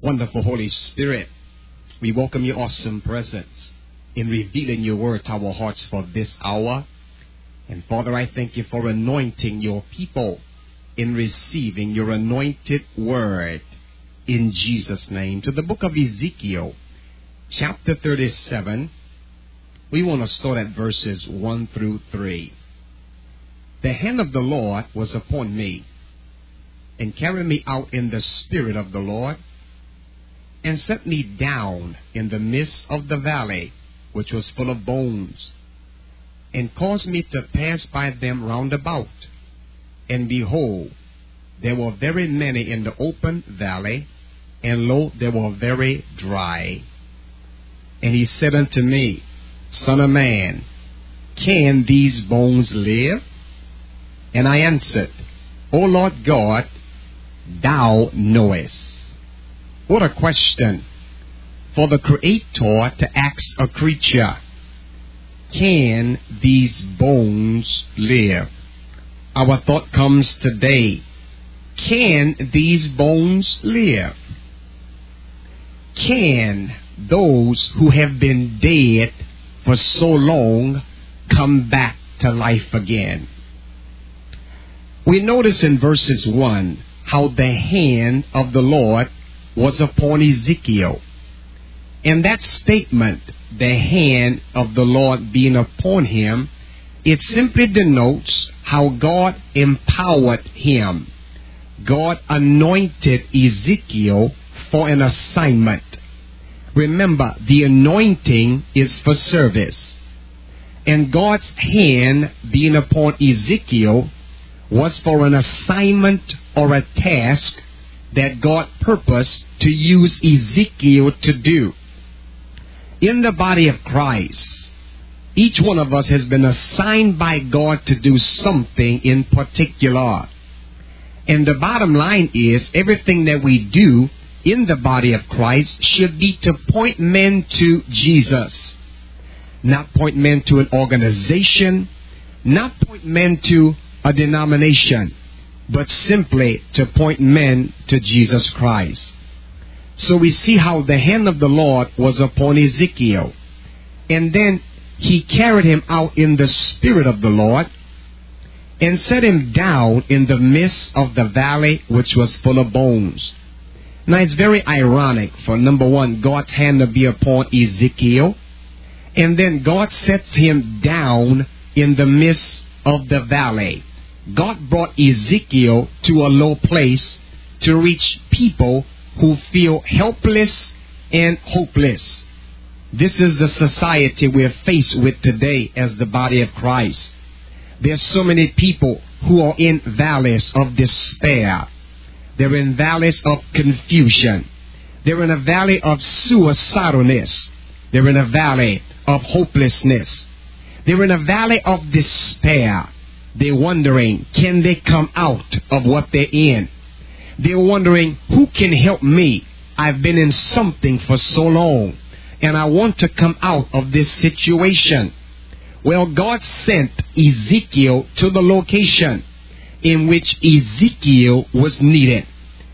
Wonderful Holy Spirit, we welcome your awesome presence in revealing your word to our hearts for this hour. And Father, I thank you for anointing your people in receiving your anointed word in Jesus' name. To the book of Ezekiel, chapter 37, we want to start at verses 1 through 3. The hand of the Lord was upon me, and carried me out in the spirit of the Lord, and set me down in the midst of the valley, which was full of bones, and caused me to pass by them round about. And behold, there were very many in the open valley, and lo, they were very dry. And he said unto me, Son of man, can these bones live? And I answered, O Lord God, thou knowest. What a question for the Creator to ask a creature. Can these bones live? Our thought comes today. Can these bones live? Can those who have been dead for so long come back to life again? We notice in verses 1 how the hand of the Lord was upon Ezekiel. And that statement, the hand of the Lord being upon him, it simply denotes how God empowered him. God anointed Ezekiel for an assignment. Remember, the anointing is for service. And God's hand being upon Ezekiel was for an assignment or a task that God purposed to use Ezekiel to do. In the body of Christ, each one of us has been assigned by God to do something in particular. And the bottom line is, everything that we do in the body of Christ should be to point men to Jesus. Not point men to an organization, not point men to a denomination, but simply to point men to Jesus Christ. So we see how the hand of the Lord was upon Ezekiel. And then he carried him out in the spirit of the Lord, and set him down in the midst of the valley, which was full of bones. Now it's very ironic for, number one, God's hand to be upon Ezekiel, and then God sets him down in the midst of the valley. God brought Ezekiel to a low place to reach people who feel helpless and hopeless. This is the society we're faced with today as the body of Christ. There's so many people who are in valleys of despair. They're in valleys of confusion. They're in a valley of suicidalness. They're in a valley of hopelessness. They're in a valley of despair. They're wondering, can they come out of what they're in? They're wondering, who can help me? I've been in something for so long, and I want to come out of this situation. Well, God sent Ezekiel to the location in which Ezekiel was needed.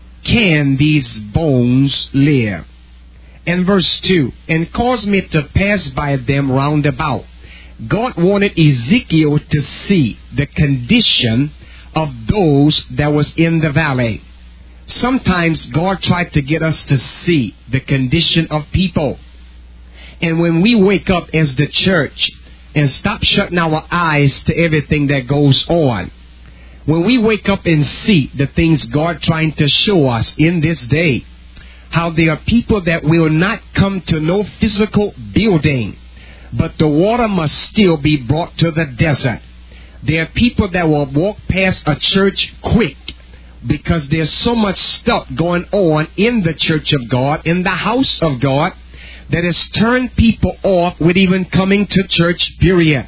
Can these bones live? And verse 2, and caused me to pass by them round about. God wanted Ezekiel to see the condition of those that was in the valley. Sometimes God tried to get us to see the condition of people. And when we wake up as the church and stop shutting our eyes to everything that goes on, when we wake up and see the things God trying to show us in this day, how there are people that will not come to no physical building, but the water must still be brought to the desert. There are people that will walk past a church quick because there's so much stuff going on in the church of God, in the house of God, that has turned people off with even coming to church, period.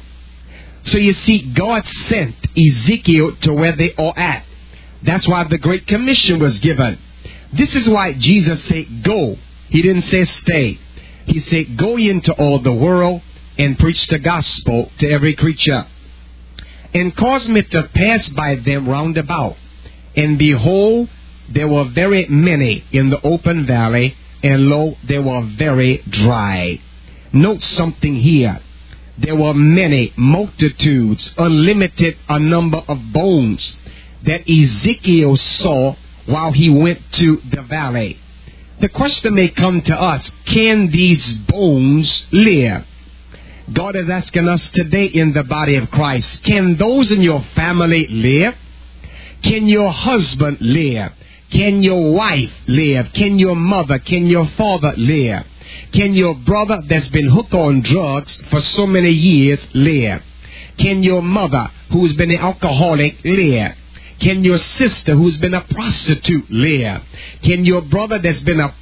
So you see, God sent Ezekiel to where they are at. That's why the Great Commission was given. This is why Jesus said, go. He didn't say stay. He said, go into all the world and preach the gospel to every creature. And caused me to pass by them round about. And behold, there were very many in the open valley, and lo, they were very dry. Note something here. There were many multitudes, unlimited a number of bones that Ezekiel saw while he went to the valley. The question may come to us, can these bones live? God is asking us today in the body of Christ, can those in your family live? Can your husband live? Can your wife live? Can your mother, can your father live? Can your brother that's been hooked on drugs for so many years live? Can your mother who's been an alcoholic live? Can your sister who's been a prostitute live? Can your brother that's been a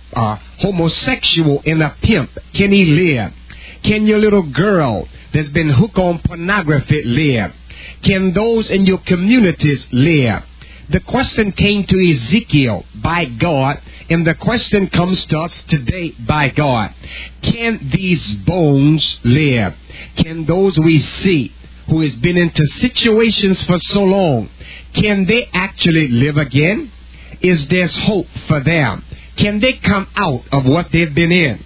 homosexual and a pimp, can he live? Can your little girl that's been hooked on pornography live? Can those in your communities live? The question came to Ezekiel by God, and the question comes to us today by God. Can these bones live? Can those we see who has been into situations for so long, can they actually live again? Is there hope for them? Can they come out of what they've been in?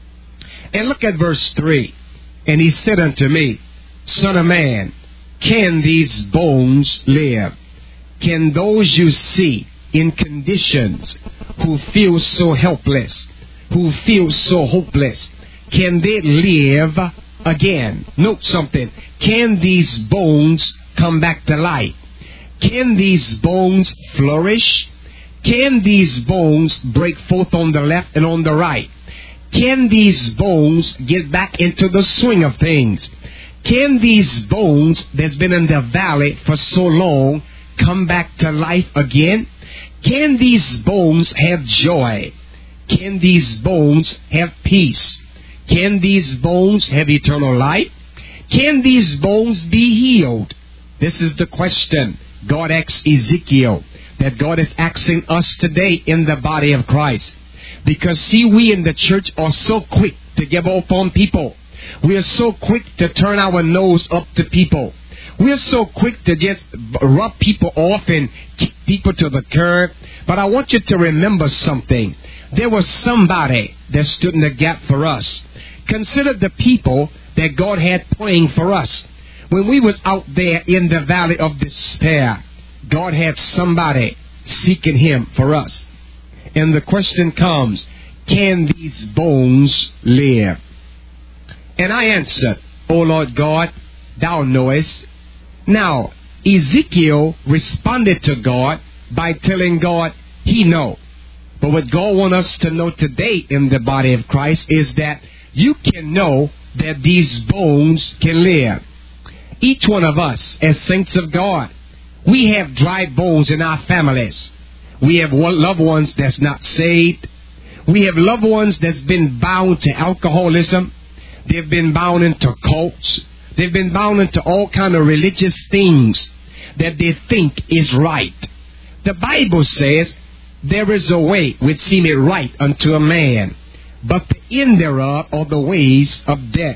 And look at verse 3. And he said unto me, Son of man, can these bones live? Can those you see in conditions who feel so helpless, who feel so hopeless, can they live again? Note something. Can these bones come back to life? Can these bones flourish? Can these bones break forth on the left and on the right? Can these bones get back into the swing of things? Can these bones that's been in the valley for so long come back to life again? Can these bones have joy? Can these bones have peace? Can these bones have eternal life? Can these bones be healed? This is the question God asked Ezekiel, that God is asking us today in the body of Christ. Because see, we in the church are so quick to give up on people. We are so quick to turn our nose up to people. We are so quick to just rub people off and kick people to the curb. But I want you to remember something. There was somebody that stood in the gap for us. Consider the people that God had praying for us. When we was out there in the valley of despair, God had somebody seeking Him for us. And the question comes, can these bones live? And I answered, O Lord God, Thou knowest. Now, Ezekiel responded to God by telling God he know. But what God wants us to know today in the body of Christ is that you can know that these bones can live. Each one of us as saints of God, we have dry bones in our families. We have loved ones that's not saved. We have loved ones that's been bound to alcoholism. They've been bound into cults. They've been bound into all kind of religious things that they think is right. The Bible says, there is a way which seemeth right unto a man, but the end thereof are the ways of death.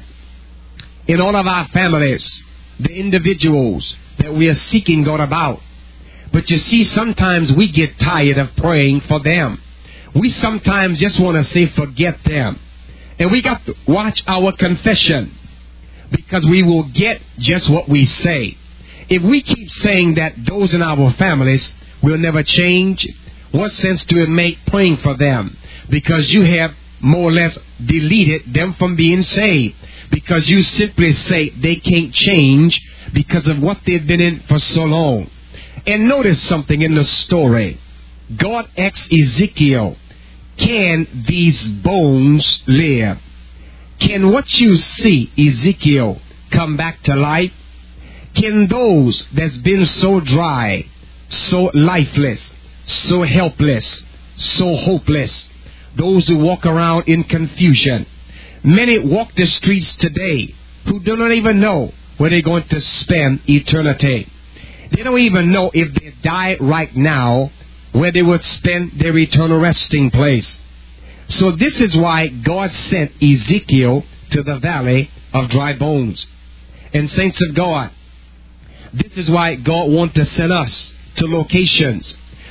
In all of our families, the individuals that we are seeking God about. But you see, sometimes we get tired of praying for them. We sometimes just want to say, forget them. And we got to watch our confession, because we will get just what we say. If we keep saying that those in our families will never change, what sense do it make praying for them? Because you have more or less deleted them from being saved. Because you simply say they can't change because of what they've been in for so long. And notice something in the story. God asked Ezekiel, can these bones live? Can what you see, Ezekiel, come back to life? Can those that's been so dry, so lifeless, so helpless, so hopeless, those who walk around in confusion, many walk the streets today who do not even know where they're going to spend eternity. They don't even know if they die right now where they would spend their eternal resting place. So this is why God sent Ezekiel to the valley of dry bones. And saints of God, this is why God wants to send us to locations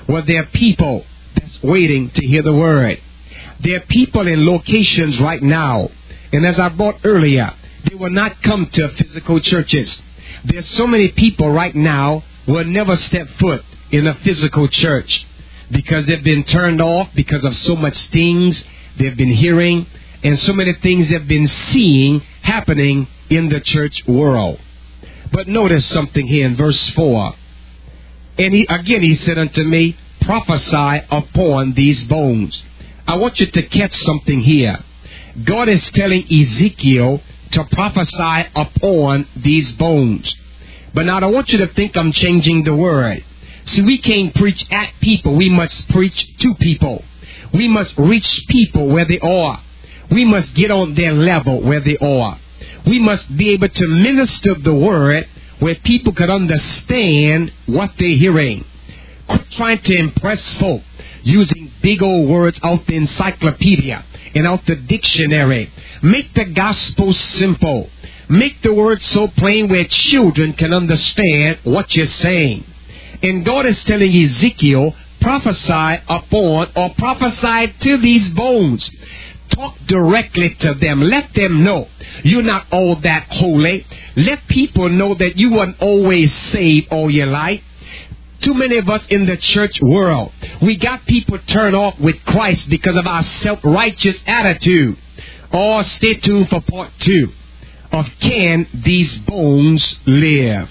Well, there are people that's waiting to hear the word. There are people in locations right now, and as I brought earlier, they will not come to physical churches. There's so many people right now who will never step foot in a physical church because they've been turned off because of so much things they've been hearing and so many things they've been seeing happening in the church world. But notice something here in verse 4. And he said unto me, prophesy upon these bones. I want you to catch something here. God is telling Ezekiel to prophesy upon these bones. But now I want you to think I'm changing the word. See, we can't preach at people. We must preach to people. We must reach people where they are. We must get on their level where they are. We must be able to minister the word where people can understand what they're hearing. Quit trying to impress folk using big old words out the encyclopedia and out the dictionary. Make the gospel simple. Make the word so plain where children can understand what you're saying. And God is telling Ezekiel, prophesy upon or prophesy to these bones. Talk directly to them. Let them know you're not all that holy. Let people know that you weren't always saved all your life. Too many of us in the church world, we got people turned off with Christ because of our self-righteous attitude. Oh, stay tuned for part 2 of Can These Bones Live?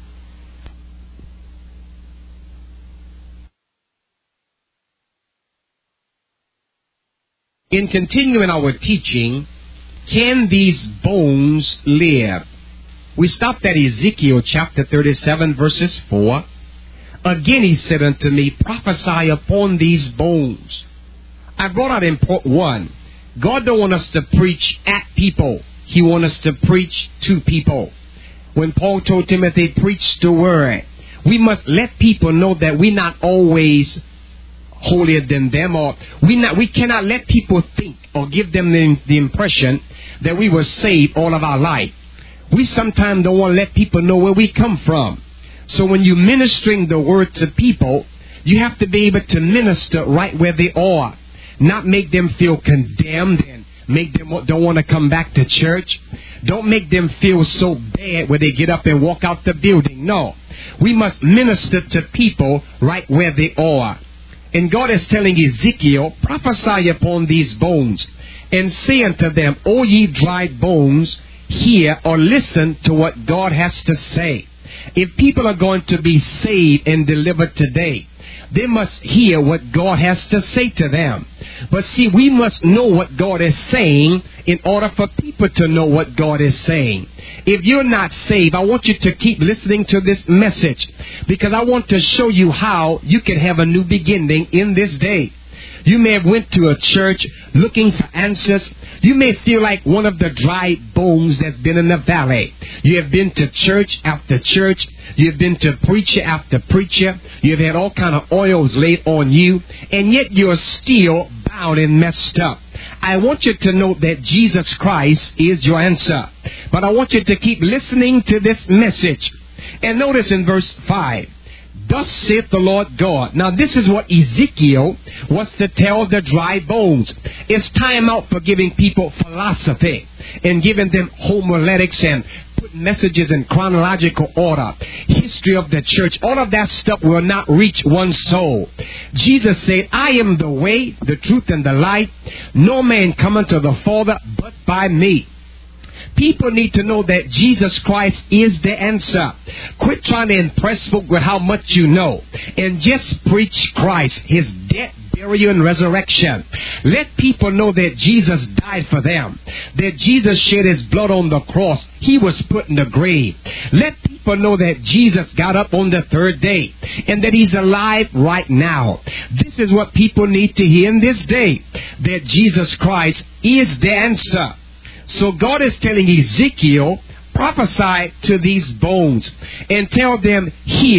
In continuing our teaching, Can These Bones Live? We stopped at Ezekiel chapter 37 verses 4. Again he said unto me, prophesy upon these bones. I brought out in part 1, God don't want us to preach at people. He wants us to preach to people. When Paul told Timothy, preach the word, we must let people know that we're not always holier than them, or we cannot let people think or give them the impression that we were saved all of our life. We sometimes don't want to let people know where we come from. So when you're ministering the word to people, you have to be able to minister right where they are, not make them feel condemned and make them don't want to come back to church. Don't make them feel so bad when they get up and walk out the building. No, we must minister to people right where they are. And God is telling Ezekiel, prophesy upon these bones, and say unto them, O ye dry bones, hear or listen to what God has to say. If people are going to be saved and delivered today, they must hear what God has to say to them. But see, we must know what God is saying in order for people to know what God is saying. If you're not saved, I want you to keep listening to this message, because I want to show you how you can have a new beginning in this day. You may have went to a church looking for answers. You may feel like one of the dry bones that's been in the valley. You have been to church after church. You have been to preacher after preacher. You have had all kind of oils laid on you, and yet you're still bound and messed up. I want you to know that Jesus Christ is your answer. But I want you to keep listening to this message. And notice in verse 5. Thus saith the Lord God. Now this is what Ezekiel was to tell the dry bones. It's time out for giving people philosophy and giving them homiletics and putting messages in chronological order. History of the church. All of that stuff will not reach one soul. Jesus said, I am the way, the truth, and the life. No man cometh to the Father but by me. People need to know that Jesus Christ is the answer. Quit trying to impress folk with how much you know, and just preach Christ, His death, burial, and resurrection. Let people know that Jesus died for them, that Jesus shed His blood on the cross. He was put in the grave. Let people know that Jesus got up on the third day and that He's alive right now. This is what people need to hear in this day, that Jesus Christ is the answer. So God is telling Ezekiel, prophesy to these bones and tell them, hear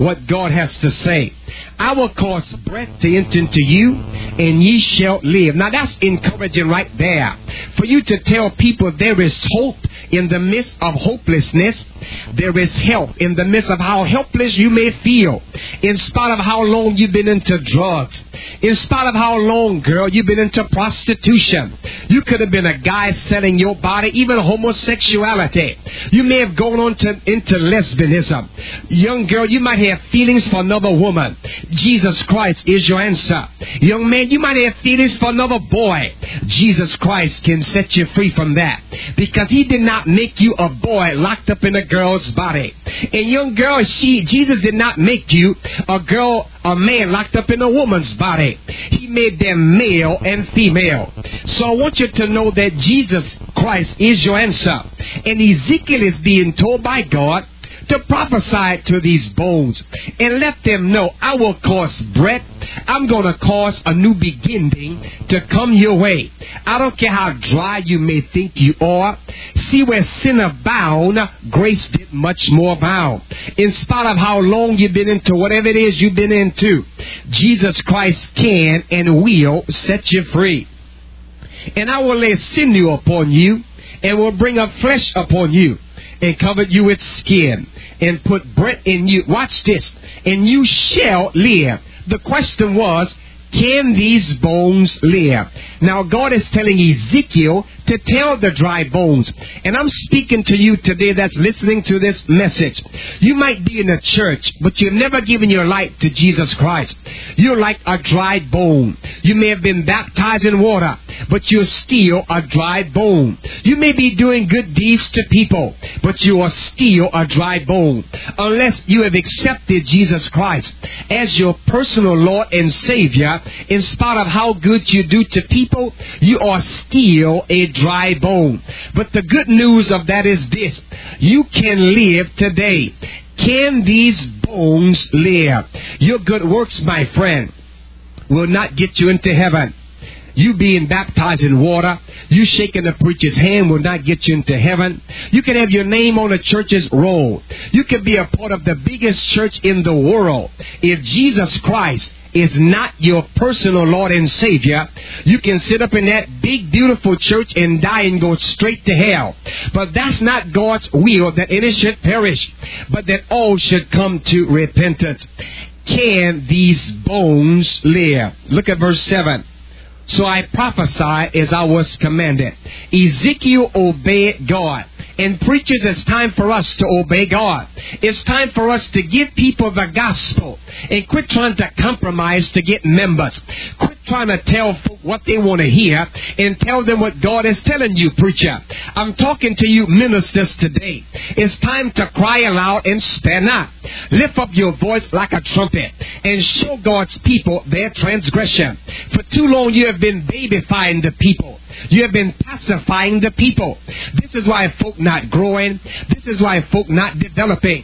what God has to say. I will cause breath to enter into you, and ye shall live. Now that's encouraging right there. For you to tell people there is hope in the midst of hopelessness. There is help in the midst of how helpless you may feel. In spite of how long you've been into drugs. In spite of how long, girl, you've been into prostitution. You could have been a guy selling your body, even homosexuality. You may have gone on into lesbianism. Young girl, you might have feelings for another woman. Jesus Christ is your answer. Young man, you might have feelings for another boy. Jesus Christ can set you free from that. Because he did not make you a boy locked up in a girl's body. And young girl, Jesus did not make you a man locked up in a woman's body. He made them male and female. So I want you to know that Jesus Christ is your answer. And Ezekiel is being told by God to prophesy to these bones and let them know, I will cause breath. I'm going to cause a new beginning to come your way. I don't care how dry you may think you are. See, where sin abound, grace did much more abound. In spite of how long you've been into whatever it is you've been into, Jesus Christ can and will set you free. And I will lay sinew upon you, and will bring up flesh upon you, and cover you with skin, and put breath in you. Watch this. And you shall live. The question was, can these bones live? Now God is telling Ezekiel to tell the dry bones. And I'm speaking to you today that's listening to this message. You might be in a church, but you've never given your life to Jesus Christ. You're like a dry bone. You may have been baptized in water, but you're still a dry bone. You may be doing good deeds to people, but you are still a dry bone. Unless you have accepted Jesus Christ as your personal Lord and Savior, in spite of how good you do to people, you are still a dry bone. But the good news of that is this: you can live today. Can these bones live? Your good works, my friend, will not get you into heaven. You being baptized in water, you shaking the preacher's hand will not get you into heaven. You can have your name on a church's roll. You can be a part of the biggest church in the world. If Jesus Christ is not your personal Lord and Savior, you can sit up in that big, beautiful church and die and go straight to hell. But that's not God's will, that any should perish, but that all should come to repentance. Can these bones live? Look at verse 7. So I prophesied as I was commanded. Ezekiel obeyed God. And preachers, it's time for us to obey God. It's time for us to give people the gospel and quit trying to compromise to get members. Quit trying to tell folk what they want to hear and tell them what God is telling you, preacher. I'm talking to you ministers today. It's time to cry aloud and spare not. Lift up your voice like a trumpet and show God's people their transgression. For too long you have been babyfying the people. You have been pacifying the people. This is why folk not growing. This is why folk not developing.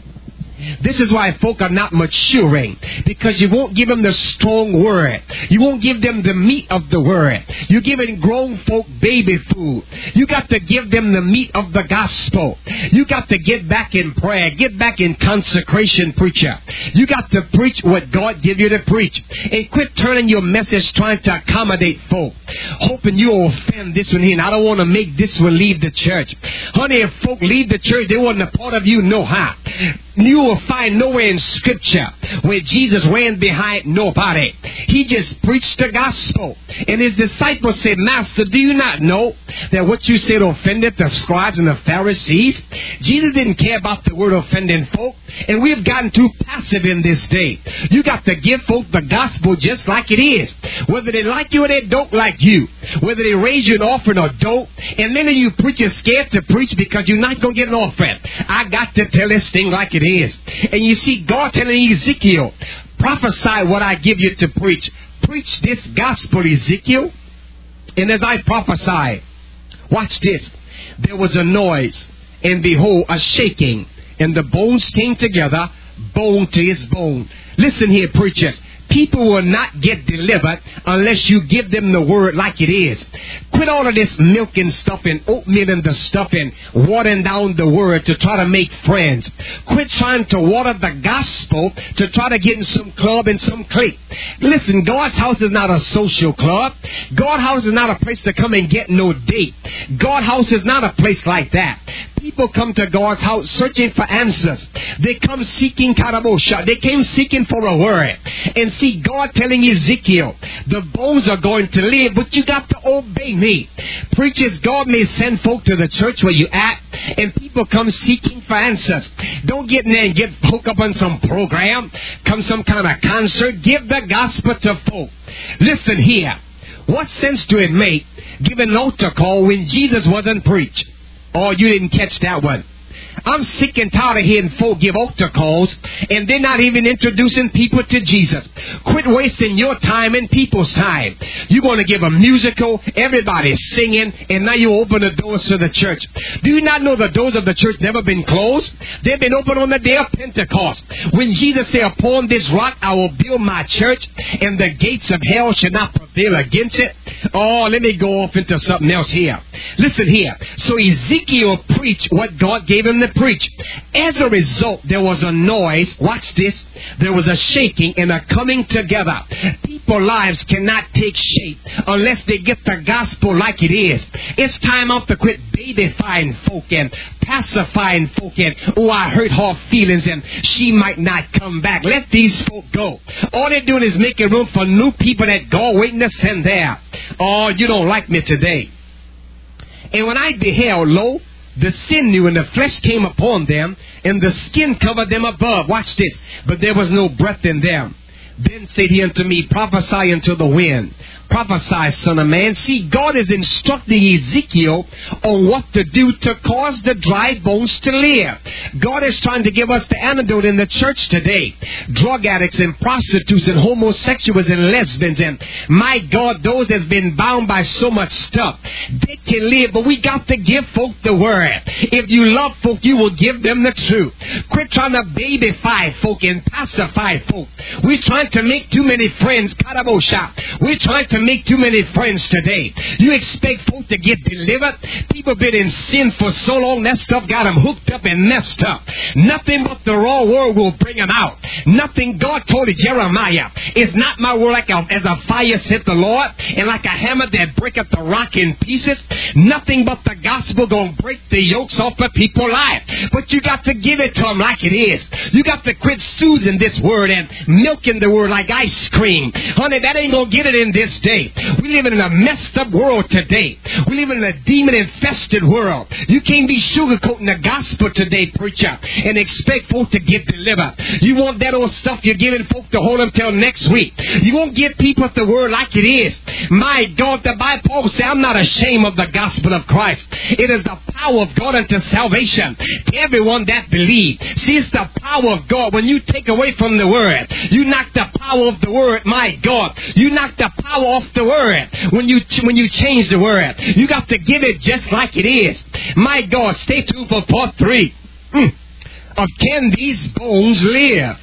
This is why folk are not maturing, because you won't give them the strong word. You won't give them the meat of the word. You're giving grown folk baby food. You got to give them the meat of the gospel. You got to get back in prayer. Get back in consecration, preacher. You got to preach what God give you to preach. And quit turning your message trying to accommodate folk, hoping you'll offend this one here. And I don't want to make this one leave the church. Honey, if folk leave the church, they wasn't a part of you, no how. You will find nowhere in Scripture where Jesus ran behind nobody. He just preached the gospel. And his disciples said, Master, do you not know that what you said offended the scribes and the Pharisees? Jesus didn't care about the word offending folk. And we've gotten too passive in this day. You got to give folk the gospel just like it is. Whether they like you or they don't like you. Whether they raise you an offering or don't. And many of you preachers scared to preach because you're not going to get an offering. I got to tell this thing like it is. And you see God telling Ezekiel, prophesy what I give you to preach. Preach this gospel, Ezekiel. And as I prophesied, watch this. There was a noise, and behold, a shaking, and the bones came together, bone to his bone. Listen here, preachers. People will not get delivered unless you give them the word like it is. Quit all of this milk and stuff and oatmeal and the stuff and watering down the word to try to make friends. Quit trying to water the gospel to try to get in some club and some clique. Listen, God's house is not a social club. God's house is not a place to come and get no date. God's house is not a place like that. People come to God's house searching for answers. They come seeking karabosha. They came seeking for a word. And see God telling Ezekiel, the bones are going to live, but you got to obey me. Preachers, God may send folk to the church where you at, and people come seeking for answers. Don't get in there and get hooked up on some program, come some kind of concert. Give the gospel to folk. Listen here. What sense do it make giving an altar call when Jesus wasn't preached? Oh, you didn't catch that one. I'm sick and tired of hearing folk give altar calls and they're not even introducing people to Jesus. Quit wasting your time and people's time. You're going to give a musical, everybody's singing, and now you open the doors to the church. Do you not know the doors of the church never been closed? They've been open on the day of Pentecost. When Jesus said, upon this rock I will build my church, and the gates of hell shall not prevail against it. Oh, let me go off into something else here. Listen here. So Ezekiel preached what God gave him to preach. As a result, there was a noise. Watch this. There was a shaking and a coming together. People's lives cannot take shape unless they get the gospel like it is. It's time out to quit babyfying folk and pacifying folk and, oh, I hurt her feelings and she might not come back. Let these folk go. All they're doing is making room for new people that God waiting to send there. Oh, you don't like me today. And when I beheld, lo, the sinew and the flesh came upon them, and the skin covered them above. Watch this. But there was no breath in them. Then said he unto me, prophesy unto the wind. Prophesy, son of man. See, God is instructing Ezekiel on what to do to cause the dry bones to live. God is trying to give us the antidote in the church today. Drug addicts and prostitutes and homosexuals and lesbians and, my God, those that's been bound by so much stuff, they can live, but we got to give folk the word. If you love folk, you will give them the truth. Quit trying to babyfy folk and pacify folk. We're trying to make too many friends. We're trying to make too many friends today. You expect folk to get delivered? People been in sin for so long, that stuff got them hooked up and messed up. Nothing but the raw word will bring them out. Nothing. God told Jeremiah, is not my word like as a fire, said the Lord, and like a hammer that breaketh the rock in pieces? Nothing but the gospel gonna break the yokes off of people's life. But you got to give it to them like it is. You got to quit soothing this word and milking the word like ice cream. Honey, that ain't gonna get it in this day. We live in a messed up world today. We live in a demon-infested world. You can't be sugarcoating the gospel today, preacher, and expect folk to get delivered. You want that old stuff you're giving folk to hold them till next week. You won't give people the word like it is. My God, the Bible says, I'm not ashamed of the gospel of Christ. It is the power of God unto salvation to everyone that believes. See, it's the power of God. When you take away from the word, you knock the power of the word. My God, you knock the power off the word. When you change the word, you got to give it just like it is. My God, stay tuned for part 3 of Can These Bones Live?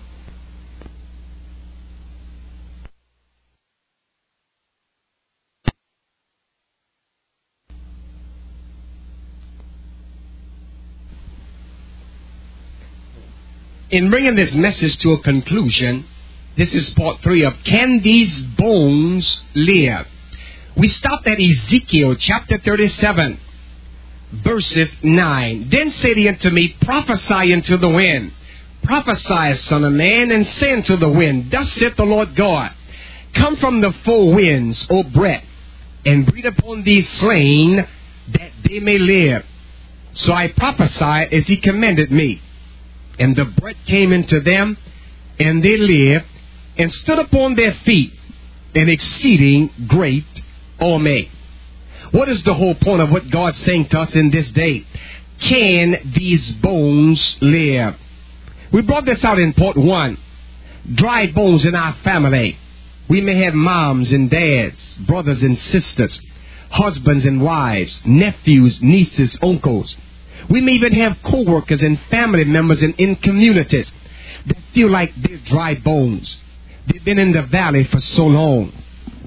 In bringing this message to a conclusion, this is part 3 of Can These Bones Live? We stopped at Ezekiel chapter 37, verses 9. Then said he unto me, prophesy unto the wind. Prophesy, son of man, and say unto the wind, thus saith the Lord God, come from the four winds, O breath, and breathe upon these slain, that they may live. So I prophesied as he commanded me. And the breath came into them, and they lived, and stood upon their feet, an exceeding great army. What is the whole point of what God's saying to us in this day? Can these bones live? We brought this out in part 1. Dry bones in our family. We may have moms and dads, brothers and sisters, husbands and wives, nephews, nieces, uncles. We may even have co-workers and family members in communities that feel like they're dry bones. They've been in the valley for so long.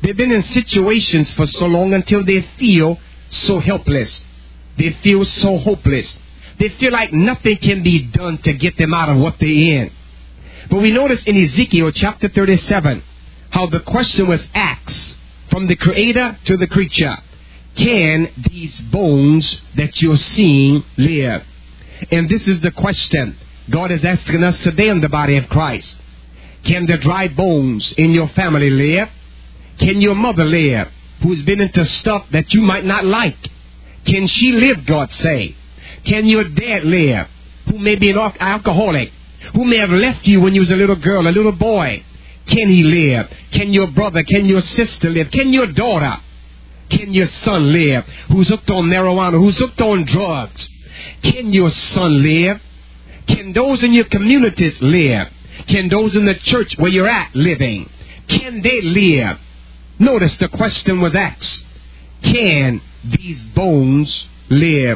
They've been in situations for so long until they feel so helpless. They feel so hopeless. They feel like nothing can be done to get them out of what they're in. But we notice in Ezekiel chapter 37 how the question was asked from the Creator to the creature. Can these bones that you're seeing live? And this is the question God is asking us today in the body of Christ. Can the dry bones in your family live? Can your mother live, who's been into stuff that you might not like? Can she live, God say? Can your dad live, who may be an alcoholic, who may have left you when you was a little girl, a little boy? Can he live? Can your brother, can your sister live? Can your daughter, can your son live, who's hooked on marijuana, who's hooked on drugs? Can your son live? Can those in your communities live? Can those in the church where you're at living? Can they live? Notice the question was asked. Can these bones live?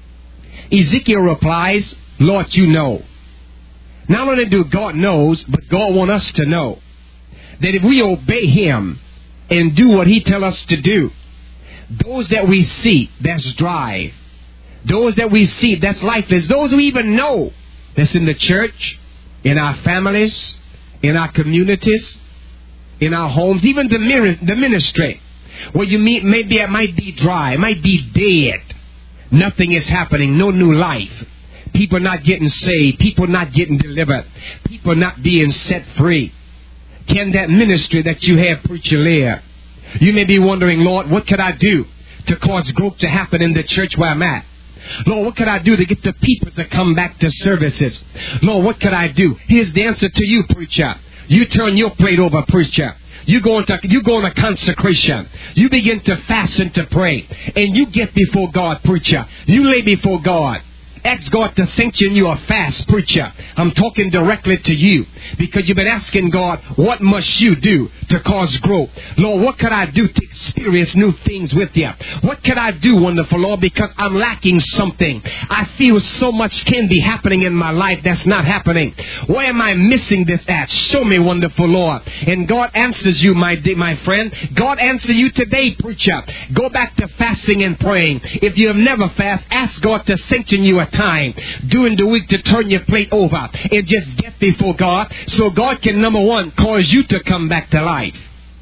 Ezekiel replies, Lord, you know. Not only do God knows, but God wants us to know that if we obey Him and do what He tells us to do, those that we see that's dry, those that we see that's lifeless, those we even know that's in the church, in our families, in our communities, in our homes, even the ministry, where you meet, maybe it might be dry, it might be dead. Nothing is happening, no new life. People not getting saved, people not getting delivered, people not being set free. Can that ministry that you have, preacher, live? You may be wondering, Lord, what could I do to cause growth to happen in the church where I'm at? Lord, what could I do to get the people to come back to services? Lord, what could I do? Here's the answer to you, preacher. You turn your plate over, preacher. You go into consecration. You begin to fast and to pray. And you get before God, preacher. You lay before God. Ask God to sanction you a fast, preacher. I'm talking directly to you because you've been asking God, what must you do to cause growth? Lord, what could I do to experience new things with you? What could I do, wonderful Lord, because I'm lacking something. I feel so much can be happening in my life that's not happening. Where am I missing this at? Show me, wonderful Lord. And God answers you, my friend. God answers you today, preacher. Go back to fasting and praying. If you have never fasted, ask God to sanction you a time during the week to turn your plate over and just get before God so God can, number one, cause you to come back to life.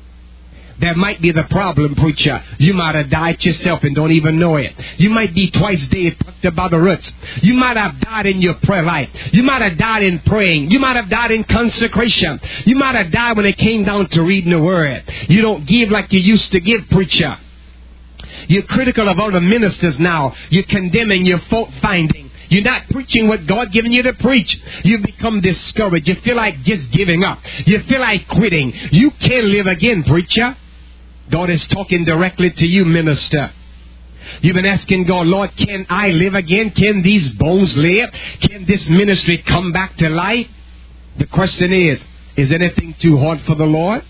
That might be the problem, preacher. You might have died yourself and don't even know it. You might be twice dead, plucked up by the roots. You might have died in your prayer life. You might have died in praying. You might have died in consecration. You might have died when it came down to reading the word. You don't give like you used to give, preacher. You're critical of other ministers now. You're condemning, you're fault finding. You're not preaching what God given you to preach. You become discouraged. You feel like just giving up. You feel like quitting. You can't live again, preacher. God is talking directly to you, minister. You've been asking God, Lord, can I live again? Can these bones live? Can this ministry come back to life? The question is anything too hard for the Lord?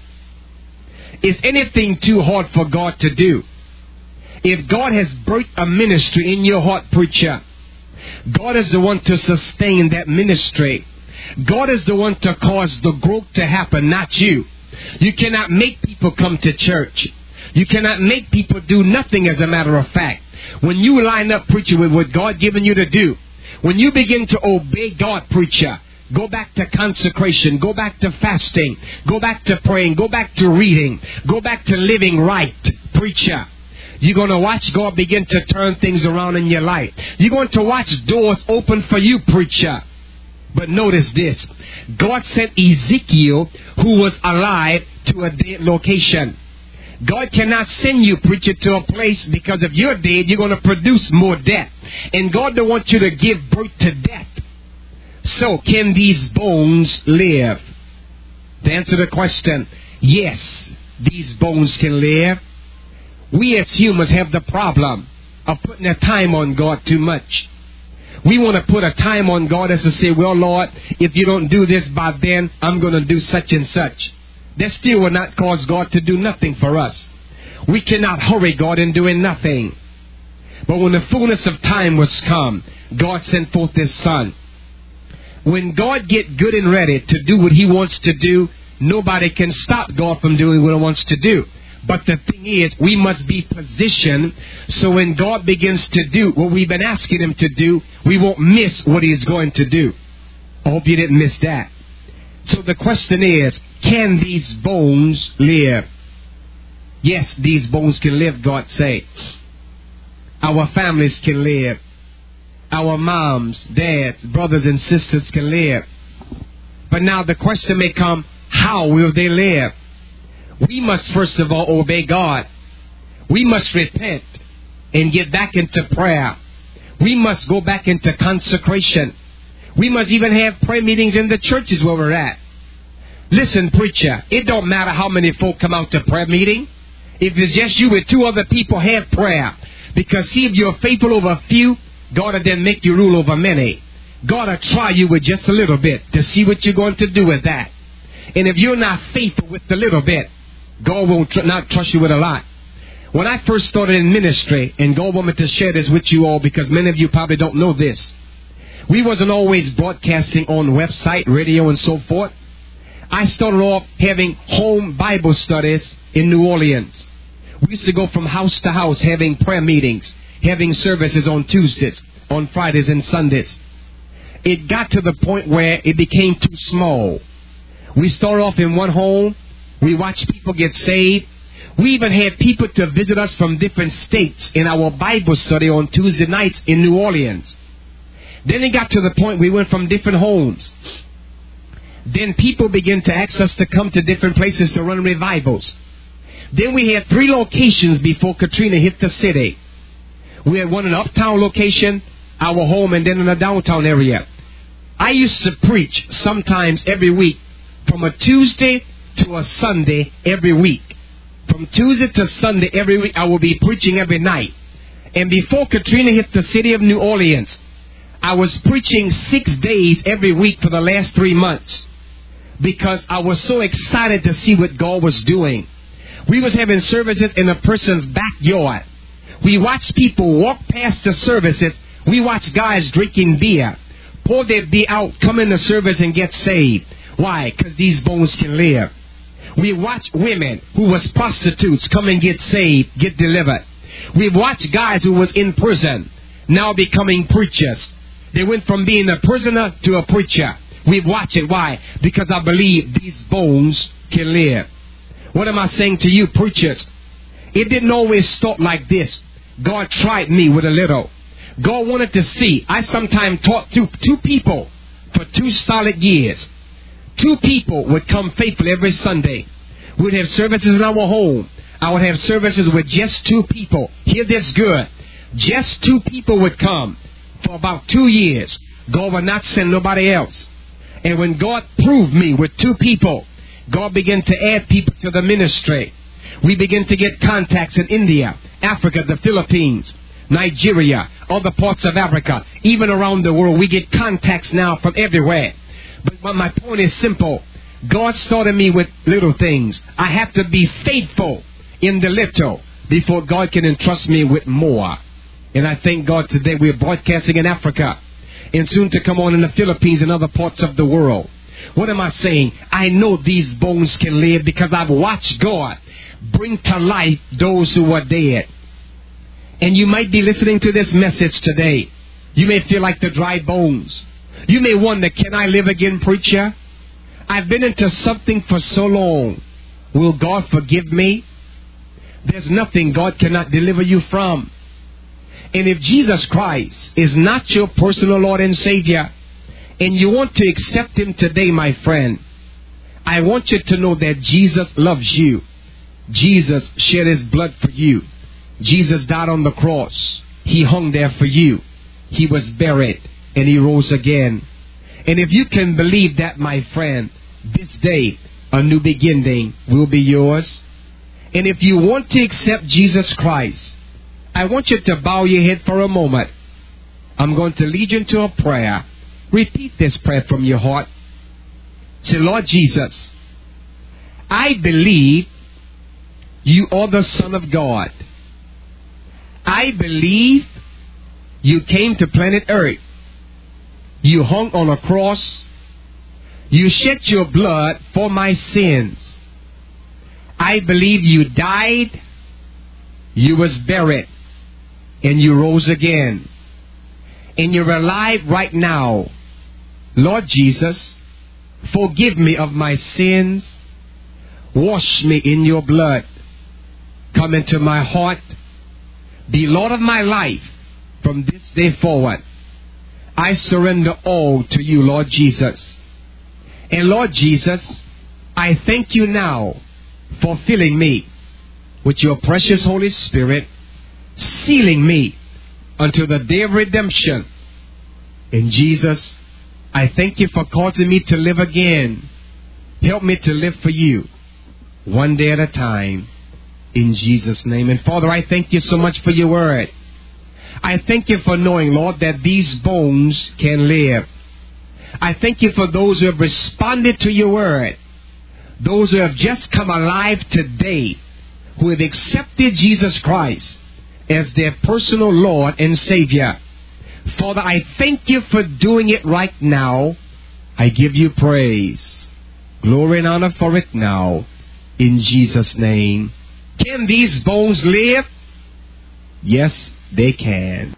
Is anything too hard for God to do? If God has birthed a ministry in your heart, preacher, God is the one to sustain that ministry. God is the one to cause the growth to happen, not you. You cannot make people come to church. You cannot make people do nothing, as a matter of fact. When you line up, preacher, with what God given you to do, when you begin to obey God, preacher, go back to consecration, go back to fasting, go back to praying, go back to reading, go back to living right, preacher. You're going to watch God begin to turn things around in your life. You're going to watch doors open for you, preacher. But notice this. God sent Ezekiel, who was alive, to a dead location. God cannot send you, preacher, to a place because if you're dead, you're going to produce more death. And God don't want you to give birth to death. So, can these bones live? To answer the question, yes, these bones can live. We as humans have the problem of putting a time on God too much. We want to put a time on God as to say, well, Lord, if you don't do this by then, I'm going to do such and such. That still will not cause God to do nothing for us. We cannot hurry God in doing nothing. But when the fullness of time was come, God sent forth His Son. When God get good and ready to do what He wants to do, nobody can stop God from doing what He wants to do. But the thing is, we must be positioned so when God begins to do what we've been asking Him to do, we won't miss what He's going to do. I hope you didn't miss that. So the question is, can these bones live? Yes, these bones can live, God say. Our families can live. Our moms, dads, brothers and sisters can live. But now the question may come, how will they live? We must first of all obey God. We must repent and get back into prayer. We must go back into consecration. We must even have prayer meetings in the churches where we're at. Listen, preacher, it don't matter how many folk come out to prayer meeting. If it's just you with 2 other people, have prayer. Because see, if you're faithful over a few, God will then make you rule over many. God will try you with just a little bit to see what you're going to do with that. And if you're not faithful with the little bit, God will not trust you with a lot. When I first started in ministry, and God wanted me to share this with you all because many of you probably don't know this. We wasn't always broadcasting on website, radio, and so forth. I started off having home Bible studies in New Orleans. We used to go from house to house having prayer meetings, having services on Tuesdays, on Fridays and Sundays. It got to the point where it became too small. We started off in one home. We watched people get saved. We even had people to visit us from different states in our Bible study on Tuesday nights in New Orleans. Then it got to the point we went from different homes. Then people began to ask us to come to different places to run revivals. Then we had 3 locations before Katrina hit the city. We had one in an uptown location, our home, and then in the downtown area. I used to preach sometimes every week from a Tuesday to a Sunday every week. From Tuesday to Sunday every week, I will be preaching every night. And before Katrina hit the city of New Orleans, I was preaching 6 days every week for the last 3 months. Because I was so excited to see what God was doing. We was having services in a person's backyard. We watched people walk past the services. We watched guys drinking beer, pour their beer out, come in the service and get saved. Why? Because these bones can live. We watched women who was prostitutes come and get saved, get delivered. We watched guys who was in prison now becoming preachers. They went from being a prisoner to a preacher. We've watched it. Why? Because I believe these bones can live. What am I saying to you, preachers? It didn't always start like this. God tried me with a little. God wanted to see. I sometimes taught to 2 people for 2 solid years. 2 people would come faithfully every Sunday. We'd have services in our home. I would have services with just 2 people. Hear this good. Just 2 people would come for about 2 years. God would not send nobody else. And when God proved me with 2 people, God began to add people to the ministry. We began to get contacts in India, Africa, the Philippines, Nigeria, other parts of Africa, even around the world. We get contacts now from everywhere. But my point is simple. God started me with little things. I have to be faithful in the little before God can entrust me with more. And I thank God today we're broadcasting in Africa and soon to come on in the Philippines and other parts of the world. What am I saying? I know these bones can live because I've watched God bring to life those who are dead. And you might be listening to this message today. You may feel like the dry bones. You may wonder, can I live again, preacher? I've been into something for so long. Will God forgive me? There's nothing God cannot deliver you from. And if Jesus Christ is not your personal Lord and Savior, and you want to accept Him today, my friend, I want you to know that Jesus loves you. Jesus shed His blood for you. Jesus died on the cross. He hung there for you. He was buried and He rose again. And if you can believe that, my friend, this day a new beginning will be yours. And if you want to accept Jesus Christ, I want you to bow your head for a moment. I'm going to lead you into a prayer. Repeat this prayer from your heart. Say, Lord Jesus, I believe You are the Son of God. I believe You came to planet Earth. You hung on a cross. You shed Your blood for my sins. I believe you died, you was buried, and you rose again. And you're alive right now. Lord Jesus, forgive me of my sins. Wash me in your blood. Come into my heart. Be Lord of my life from this day forward. I surrender all to you, Lord Jesus. And Lord Jesus, I thank you now for filling me with your precious Holy Spirit, sealing me until the day of redemption. In Jesus, I thank you for causing me to live again. Help me to live for you, one day at a time, in Jesus' name. And Father, I thank you so much for your word. I thank you for knowing, Lord, that these bones can live. I thank you for those who have responded to your word, those who have just come alive today, who have accepted Jesus Christ as their personal Lord and Savior. Father, I thank you for doing it right now. I give you praise, glory, and honor for it now, in Jesus' name. Can these bones live? Yes, they can.